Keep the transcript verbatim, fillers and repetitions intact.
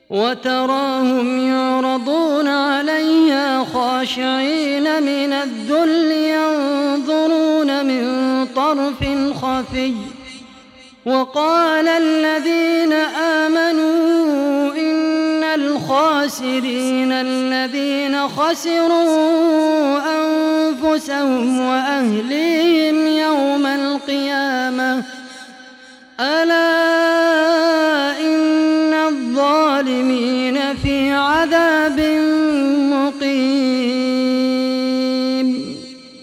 وتراهم يعرضون عليها خاشعين من الذل ينظرون من طرف خفي. وقال الذين آمنوا إن الخاسرين الذين خسروا أنفسهم وأهليهم يوم القيامة ألا